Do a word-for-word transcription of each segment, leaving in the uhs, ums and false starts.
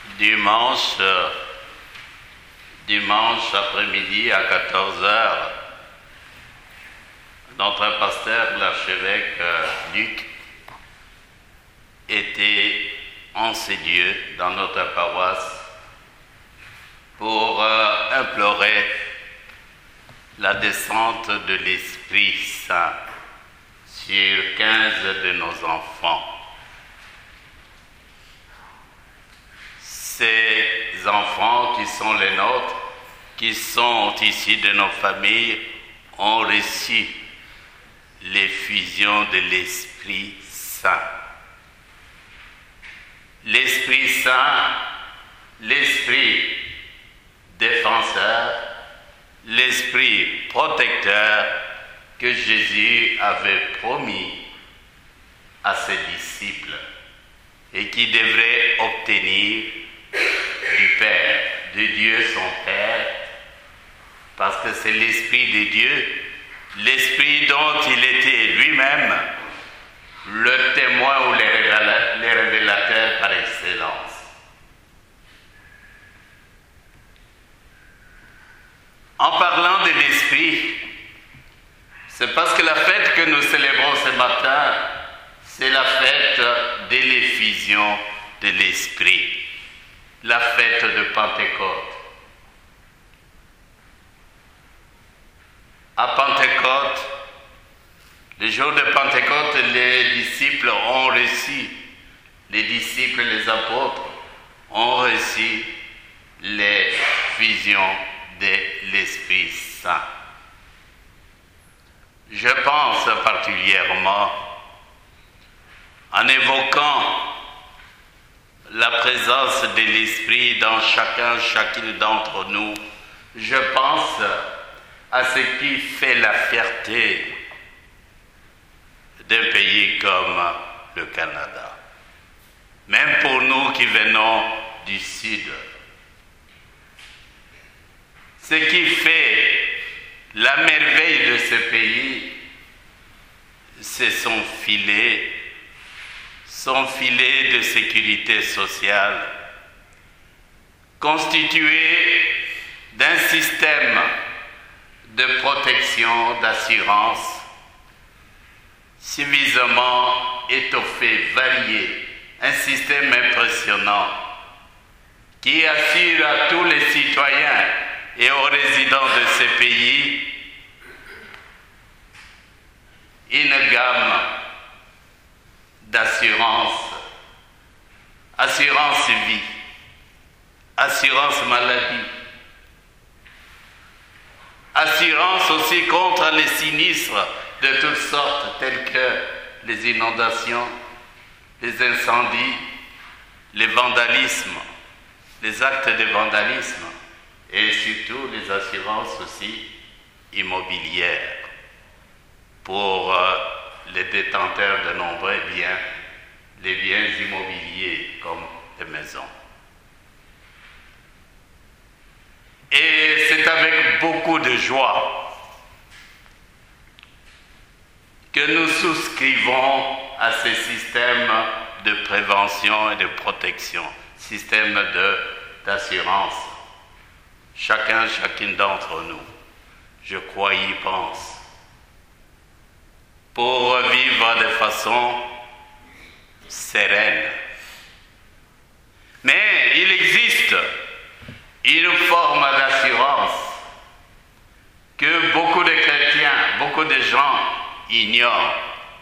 dimanche, dimanche après-midi à quatorze heures, notre pasteur, l'archevêque Luc, était en ces lieux dans notre paroisse pour euh, implorer la descente de l'Esprit Saint sur quinze de nos enfants. Ces enfants qui sont les nôtres, qui sont issus de nos familles, ont reçu l'effusion de l'Esprit Saint. L'Esprit Saint, l'Esprit défenseur, l'Esprit protecteur que Jésus avait promis à ses disciples et qui devrait obtenir du Père, de Dieu son Père, parce que c'est l'Esprit de Dieu, l'Esprit dont il était lui-même le témoin ou les révélateurs par excellence. En parlant de l'Esprit, c'est parce que la fête que nous célébrons ce matin, c'est la fête de l'effusion de l'Esprit, la fête de Pentecôte. À Pentecôte, le jour de Pentecôte, les disciples ont reçu, les disciples, les apôtres ont reçu l'effusion de l'Esprit Saint. Je pense particulièrement, en évoquant la présence de l'Esprit dans chacun, chacune d'entre nous, je pense à ce qui fait la fierté d'un pays comme le Canada. Même pour nous qui venons du Sud. Ce qui fait la merveille de ce pays, c'est son filet, son filet de sécurité sociale, constitué d'un système de protection, d'assurance, suffisamment étoffé, varié, un système impressionnant qui assure à tous les citoyens et aux résidents de ce pays une gamme d'assurance, assurance vie, assurance maladie, assurance aussi contre les sinistres de toutes sortes, tels que les inondations, les incendies, les vandalismes, les actes de vandalisme et surtout les assurances aussi immobilières pour euh, les détenteurs de nombreux biens, les biens immobiliers comme des maisons. Et c'est avec beaucoup de joie que nous souscrivons à ces systèmes de prévention et de protection, systèmes de, d'assurance. Chacun, chacune d'entre nous, je crois, y pense. Pour vivre de façon sereine. Mais il existe une forme d'assurance que beaucoup de chrétiens, beaucoup de gens ignorent.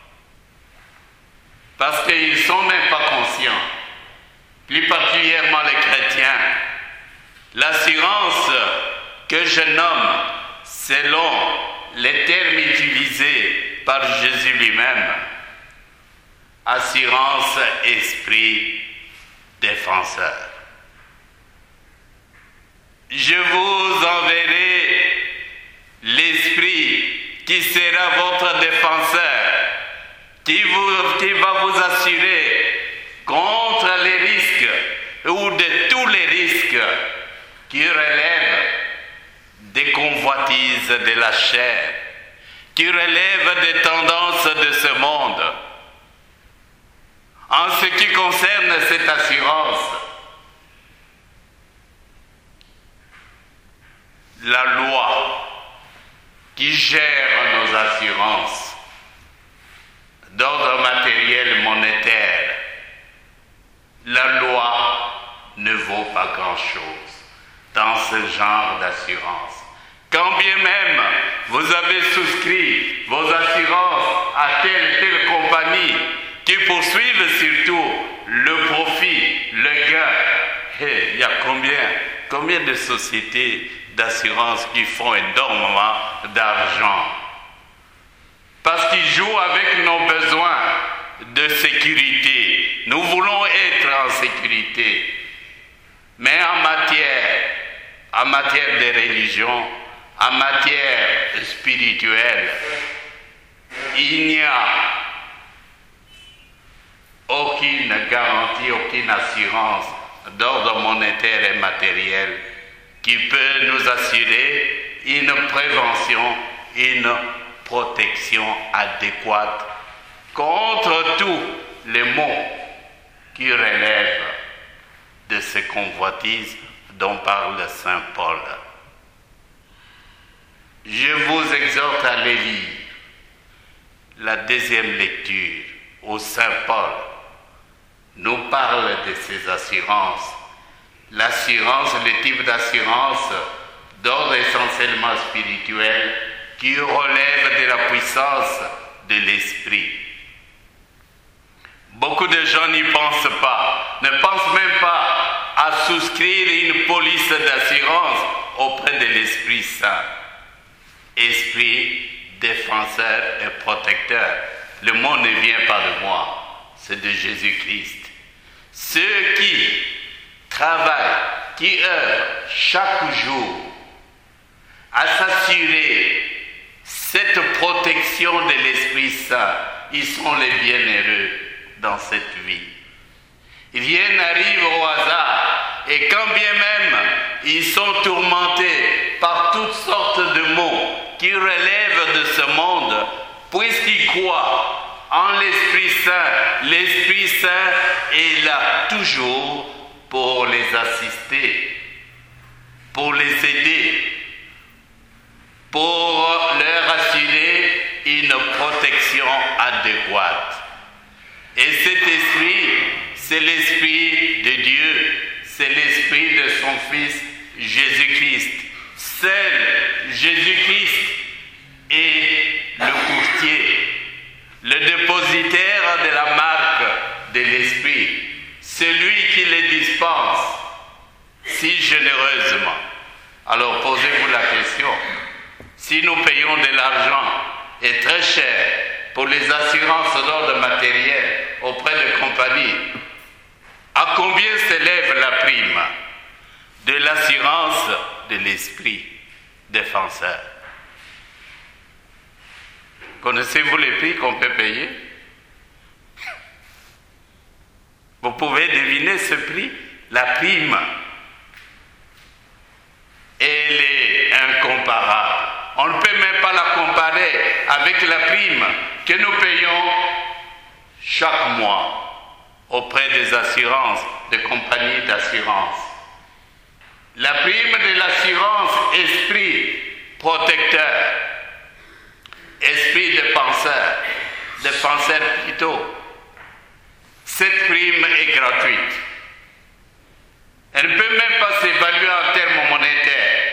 Parce qu'ils ne sont même pas conscients, plus particulièrement les chrétiens. L'assurance que je nomme selon les termes utilisés par Jésus lui-même, assurance esprit défenseur. Je vous enverrai l'Esprit qui sera votre défenseur, qui, vous, qui va vous assurer contre les risques ou de tous les risques qui relèvent des convoitises de la chair, qui relèvent des tendances de ce monde. En ce qui concerne cette assurance, assurances d'ordre matériel monétaire, la loi ne vaut pas grand-chose dans ce genre d'assurance. Quand bien même vous avez souscrit vos assurances à telle telle compagnie qui poursuivent surtout le profit, le gain, hey, il y a combien, combien de sociétés d'assurance qui font énormément d'argent parce qu'ils jouent avec nos besoins de sécurité. Nous voulons être en sécurité, mais en matière, en matière de religion, en matière spirituelle, il n'y a aucune garantie, aucune assurance d'ordre monétaire et matériel qui peut nous assurer une prévention, une protection adéquate contre tous les maux qui relèvent de ce convoitise dont parle Saint Paul. Je vous exhorte à les lire. La deuxième lecture où Saint Paul nous parle de ces assurances. L'assurance, le type d'assurance d'ordre essentiellement spirituel qui relève de la puissance de l'esprit. Beaucoup de gens n'y pensent pas, ne pensent même pas à souscrire une police d'assurance auprès de l'Esprit Saint. Esprit défenseur et protecteur. Le mot ne vient pas de moi, c'est de Jésus-Christ. Ceux qui travaillent, qui œuvrent chaque jour à s'assurer cette protection de l'Esprit Saint, ils sont les bienheureux dans cette vie. Rien n'arrive au hasard, et quand bien même ils sont tourmentés par toutes sortes de maux qui relèvent de ce monde, puisqu'ils croient en l'Esprit Saint, l'Esprit Saint est là toujours pour les assister, pour les aider, pour leur assurer une protection adéquate. Et cet esprit, c'est l'esprit de Dieu, c'est l'esprit de son Fils Jésus-Christ. Seul Jésus-Christ est le courtier, le dépositaire de la marque de l'esprit, celui qui les dispense si généreusement. Alors posez-vous la question, si nous payons de l'argent et très cher pour les assurances d'ordre matériel auprès de compagnies, à combien s'élève la prime de l'assurance de l'esprit défenseur? Connaissez-vous les prix qu'on peut payer? Vous pouvez deviner ce prix? La prime, elle est incomparable. On ne peut même pas la comparer avec la prime que nous payons chaque mois auprès des assurances, des compagnies d'assurance. La prime de l'assurance esprit protecteur, esprit de penseur, de penseur plutôt. Cette prime est gratuite. Elle ne peut même pas s'évaluer en termes monétaires.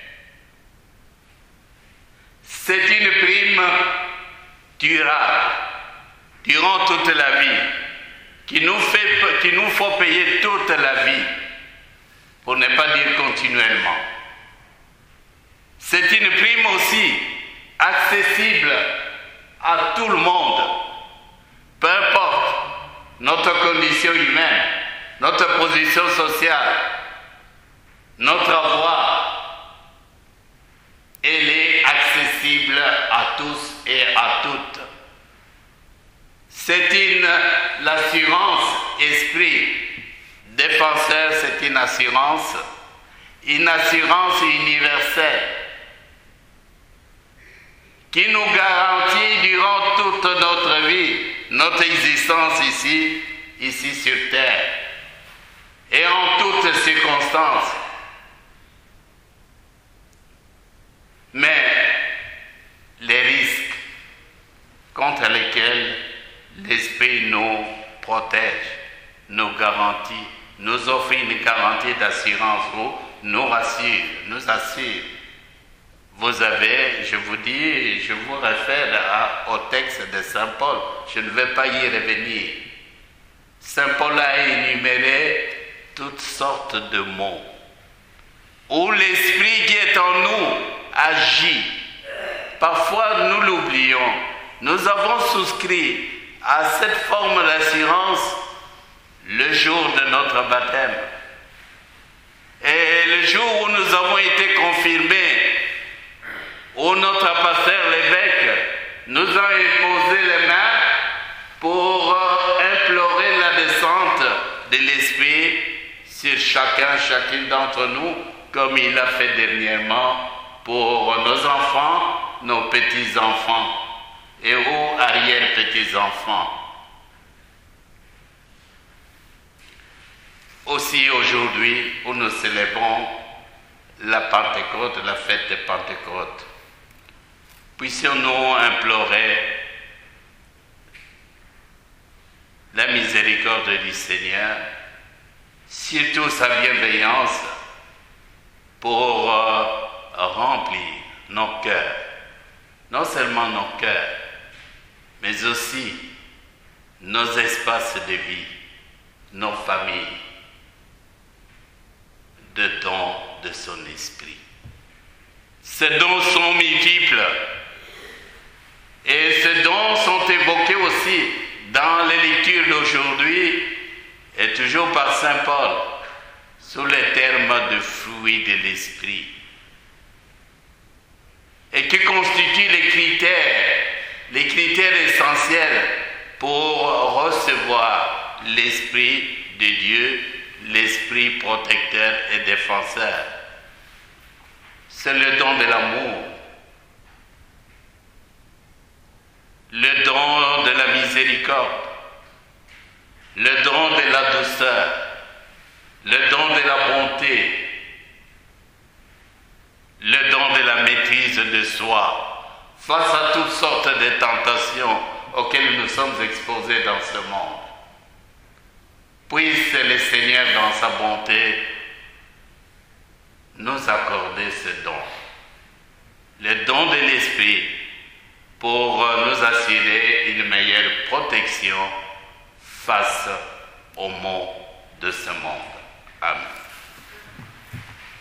C'est une prime durable, durant toute la vie, qui nous fait, qui nous faut payer toute la vie, pour ne pas dire continuellement. C'est une prime aussi accessible à tout le monde, peu importe notre condition humaine, notre position sociale, notre avoir. Elle est accessible à tous et à toutes. C'est une l'assurance esprit défenseur, c'est une assurance, une assurance universelle qui nous garantit durant toute notre vie, notre existence ici, ici sur terre, et en toutes circonstances. Mais les risques protège, nous garantit, nous offre une garantie d'assurance ou nous rassure, nous assure. Vous avez, je vous dis, je vous réfère à, au texte de Saint Paul, je ne vais pas y revenir. Saint Paul a énuméré toutes sortes de mots où l'esprit qui est en nous agit. Parfois nous l'oublions. Nous avons souscrit à cette forme d'assurance le jour de notre baptême. Et le jour où nous avons été confirmés, où notre pasteur l'évêque nous a imposé les mains pour implorer la descente de l'Esprit sur chacun, chacune d'entre nous, comme il a fait dernièrement pour nos enfants, nos petits-enfants et ou arrière-petits-enfants. Aussi aujourd'hui, où nous célébrons la Pentecôte, la fête de Pentecôte, puissions-nous implorer la miséricorde du Seigneur, surtout sa bienveillance, pour euh, remplir nos cœurs, non seulement nos cœurs, mais aussi nos espaces de vie, nos familles, de dons de son esprit. Ces dons sont multiples et ces dons sont évoqués aussi dans les lectures d'aujourd'hui et toujours par Saint Paul sous les termes de fruits de l'esprit et qui constituent les critères, les critères essentiels pour recevoir l'esprit de Dieu, l'esprit protecteur et défenseur. C'est le don de l'amour, le don de la miséricorde, le don de la douceur, le don de la bonté, le don de la maîtrise de soi, face à toutes sortes de tentations auxquelles nous sommes exposés dans ce monde. Puisse le Seigneur, dans sa bonté, nous accorder ce don, le don de l'Esprit, pour nous assurer une meilleure protection face aux maux de ce monde.